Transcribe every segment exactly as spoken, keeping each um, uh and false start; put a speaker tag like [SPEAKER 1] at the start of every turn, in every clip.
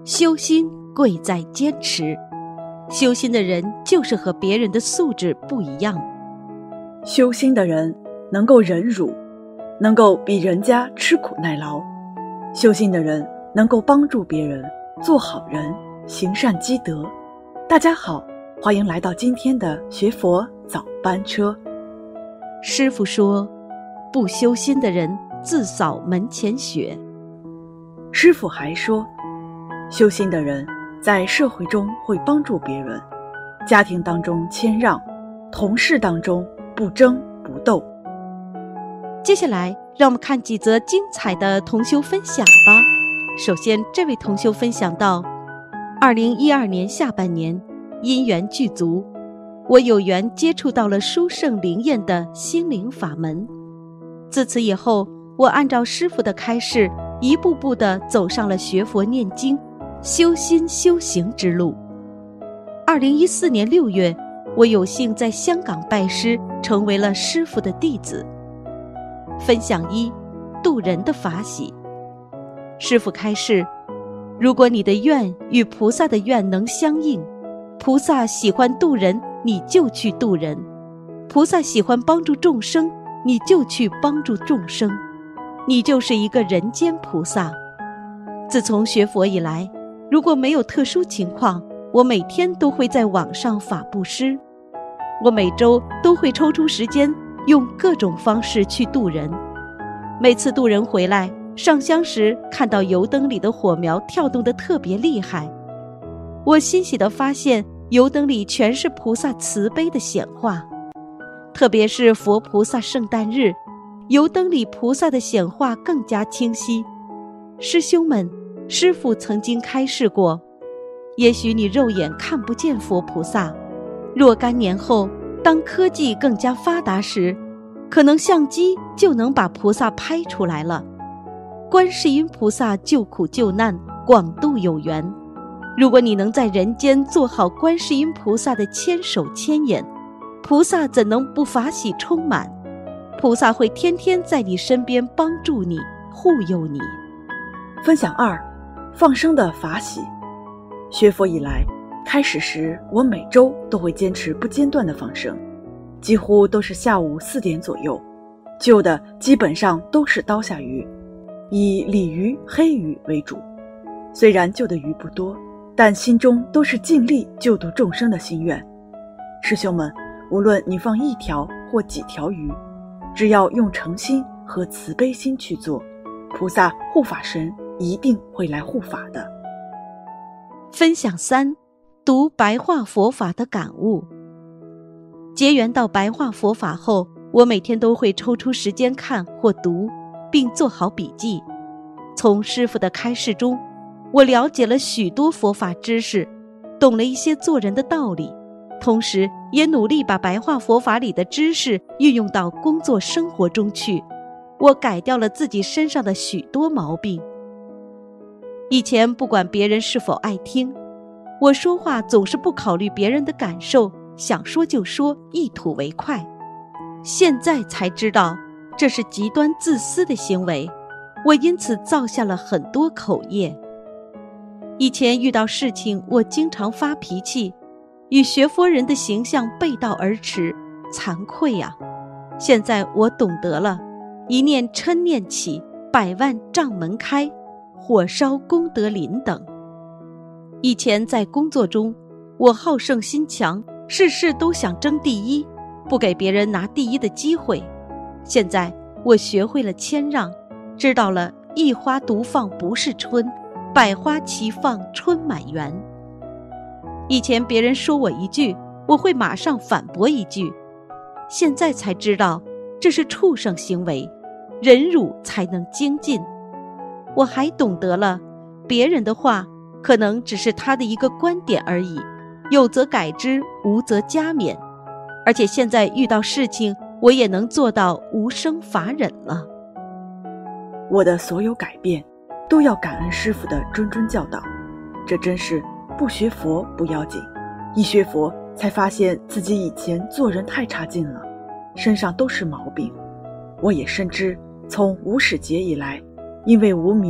[SPEAKER 1] 修心贵在坚持，修心的人就是和别人的素质不一样。
[SPEAKER 2] 修心的人能够忍辱，能够比人家吃苦耐劳。修心的人能够帮助别人，做好人，行善积德。大家好，欢迎来到今天的学佛早班车。
[SPEAKER 1] 师父说，不修心的人自扫门前雪。
[SPEAKER 2] 师父还说，修心的人在社会中会帮助别人，家庭当中谦让，同事当中不争不斗。
[SPEAKER 1] 接下来让我们看几则精彩的同修分享吧。首先，这位同修分享到，二零一二年下半年因缘具足，我有缘接触到了殊胜灵验的心灵法门。自此以后，我按照师父的开示，一步步地走上了学佛念经、修心修行之路。二零一四年六月，我有幸在香港拜师，成为了师父的弟子。分享一，渡人的法喜。师父开示，如果你的愿与菩萨的愿能相应，菩萨喜欢渡人，你就去渡人；菩萨喜欢帮助众生，你就去帮助众生。你就是一个人间菩萨。自从学佛以来，如果没有特殊情况，我每天都会在网上法布施。我每周都会抽出时间，用各种方式去渡人。每次渡人回来，上香时看到油灯里的火苗跳动得特别厉害，我欣喜地发现油灯里全是菩萨慈悲的显化。特别是佛菩萨圣诞日，油灯里菩萨的显化更加清晰。师兄们，师父曾经开示过，也许你肉眼看不见佛菩萨，若干年后，当科技更加发达时，可能相机就能把菩萨拍出来了。观世音菩萨救苦救难，广度有缘。如果你能在人间做好观世音菩萨的千手千眼，菩萨怎能不法喜充满？菩萨会天天在你身边帮助你，护佑你。
[SPEAKER 2] 分享二，放生的法喜。学佛以来，开始时我每周都会坚持不间断的放生，几乎都是下午四点左右，救的基本上都是刀下鱼，以鲤鱼、黑鱼为主。虽然救的鱼不多，但心中都是尽力救度众生的心愿。师兄们，无论你放一条或几条鱼，只要用诚心和慈悲心去做，菩萨护法神一定会来护法的。
[SPEAKER 1] 分享三，读白话佛法的感悟。结缘到白话佛法后，我每天都会抽出时间看或读，并做好笔记。从师父的开示中，我了解了许多佛法知识，懂了一些做人的道理，同时也努力把白话佛法里的知识运用到工作生活中去。我改掉了自己身上的许多毛病。以前不管别人是否爱听，我说话总是不考虑别人的感受，想说就说，一吐为快。现在才知道，这是极端自私的行为，我因此造下了很多口业。以前遇到事情，我经常发脾气，与学佛人的形象背道而驰，惭愧啊！现在我懂得了，一念嗔念起，百万障门开，火烧功德林等。以前在工作中，我好胜心强，事事都想争第一，不给别人拿第一的机会。现在我学会了谦让，知道了一花独放不是春，百花齐放春满园。以前别人说我一句，我会马上反驳一句，现在才知道这是畜生行为，忍辱才能精进。我还懂得了，别人的话可能只是他的一个观点而已，有则改之，无则加勉。而且现在遇到事情，我也能做到无生法忍了。
[SPEAKER 2] 我的所有改变都要感恩师父的谆谆教导，这真是不学佛不要紧，一学佛才发现自己以前做人太差劲了，身上都是毛病。我也深知，从无始劫以来，因为无明，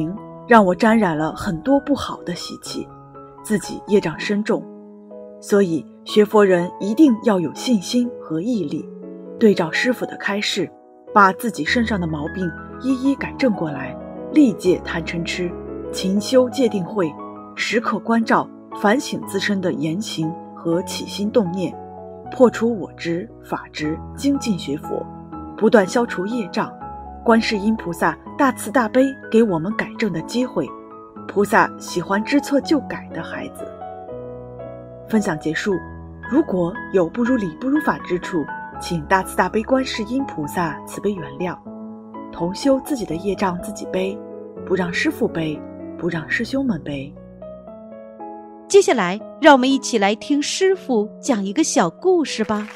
[SPEAKER 2] 让我沾染了很多不好的习气，自己业障深重。所以学佛人一定要有信心和毅力，对照师父的开示，把自己身上的毛病一一改正过来，力戒贪嗔痴，勤修戒定慧，时刻关照反省自身的言行和起心动念，破除我执法执，精进学佛，不断消除业障。观世音菩萨大慈大悲，给我们改正的机会。菩萨喜欢知错就改的孩子。分享结束，如果有不如理不如法之处，请大慈大悲观世音菩萨慈悲原谅。同修自己的业障自己背，不让师父背，不让师兄们背。
[SPEAKER 1] 接下来让我们一起来听师父讲一个小故事吧。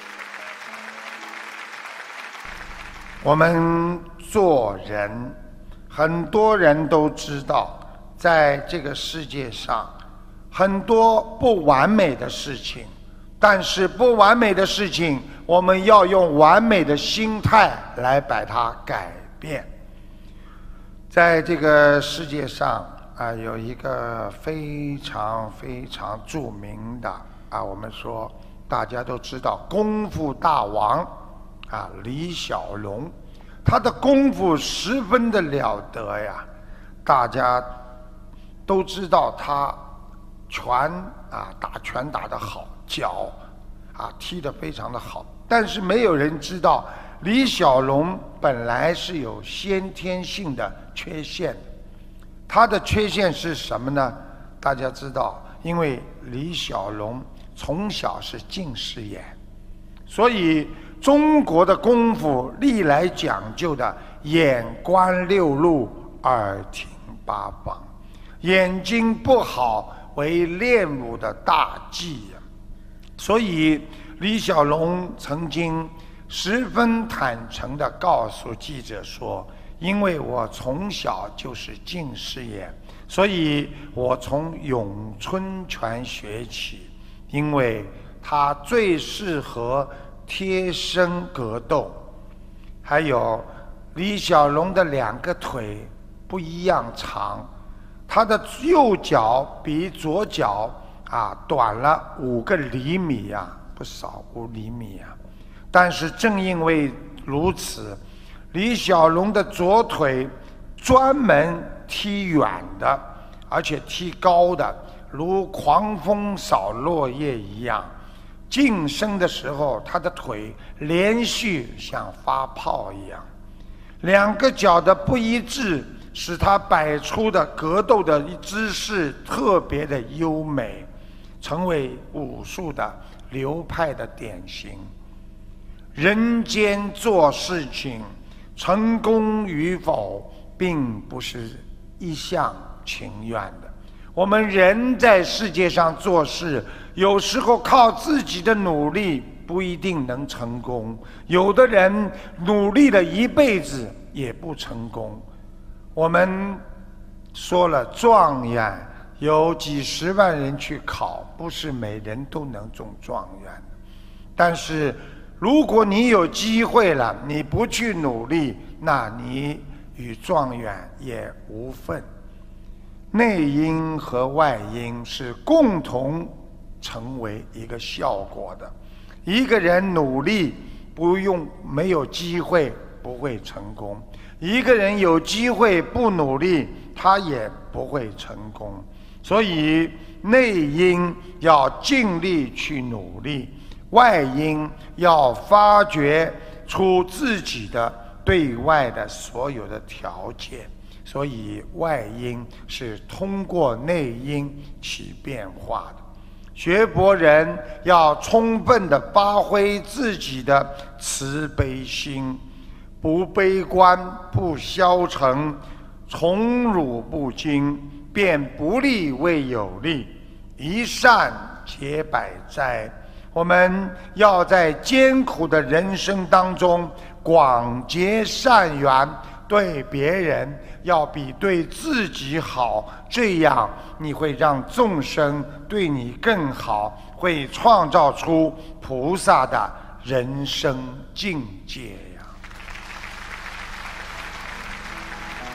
[SPEAKER 3] 我们做人，很多人都知道，在这个世界上很多不完美的事情，但是不完美的事情我们要用完美的心态来把它改变。在这个世界上啊，有一个非常非常著名的啊，我们说大家都知道功夫大王啊，李小龙，他的功夫十分的了得呀，大家都知道他拳啊打拳打得好，脚啊踢得非常的好，但是没有人知道李小龙本来是有先天性的缺陷。他的缺陷是什么呢？大家知道，因为李小龙从小是近视眼，所以中国的功夫历来讲究的眼观六路，耳听八方，眼睛不好为练武的大忌。所以李小龙曾经十分坦诚地告诉记者说，因为我从小就是近视眼，所以我从咏春拳学起，因为它最适合贴身格斗。还有李小龙的两个腿不一样长，他的右脚比左脚啊短了五个厘米呀、啊，不少，五厘米呀、啊。但是正因为如此，李小龙的左腿专门踢远的，而且踢高的，如狂风扫落叶一样。近身的时候，他的腿连续像发炮一样。两个脚的不一致，使他摆出的格斗的姿势特别的优美，成为武术的流派的典型。人间做事情，成功与否并不是一厢情愿的。我们人在世界上做事，有时候靠自己的努力不一定能成功，有的人努力了一辈子也不成功。我们说了，状元有几十万人去考，不是每人都能中状元的。但是如果你有机会了，你不去努力，那你与状元也无分。内因和外因是共同成为一个效果的。一个人努力不用没有机会不会成功，一个人有机会不努力他也不会成功。所以内因要尽力去努力，外因要发掘出自己的对外的所有的条件。所以外因是通过内因起变化的。学佛人要充分地发挥自己的慈悲心，不悲观，不消沉，宠辱不惊，变不利为有利，一善解百灾。我们要在艰苦的人生当中广结善缘，对别人要比对自己好，这样你会让众生对你更好，会创造出菩萨的人生境界呀。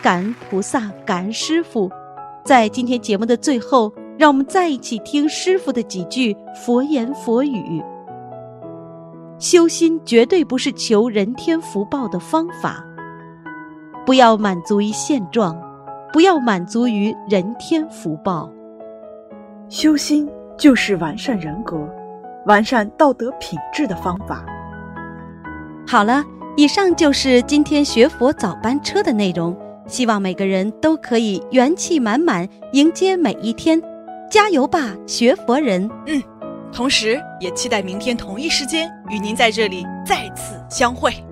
[SPEAKER 1] 感恩菩萨，感恩师父。在今天节目的最后，让我们再一起听师父的几句佛言佛语。修心绝对不是求人天福报的方法，不要满足于现状，不要满足于人天福报。
[SPEAKER 2] 修心就是完善人格、完善道德品质的方法。
[SPEAKER 1] 好了，以上就是今天学佛早班车的内容，希望每个人都可以元气满满迎接每一天，加油吧，学佛人！
[SPEAKER 4] 嗯，同时也期待明天同一时间与您在这里再次相会。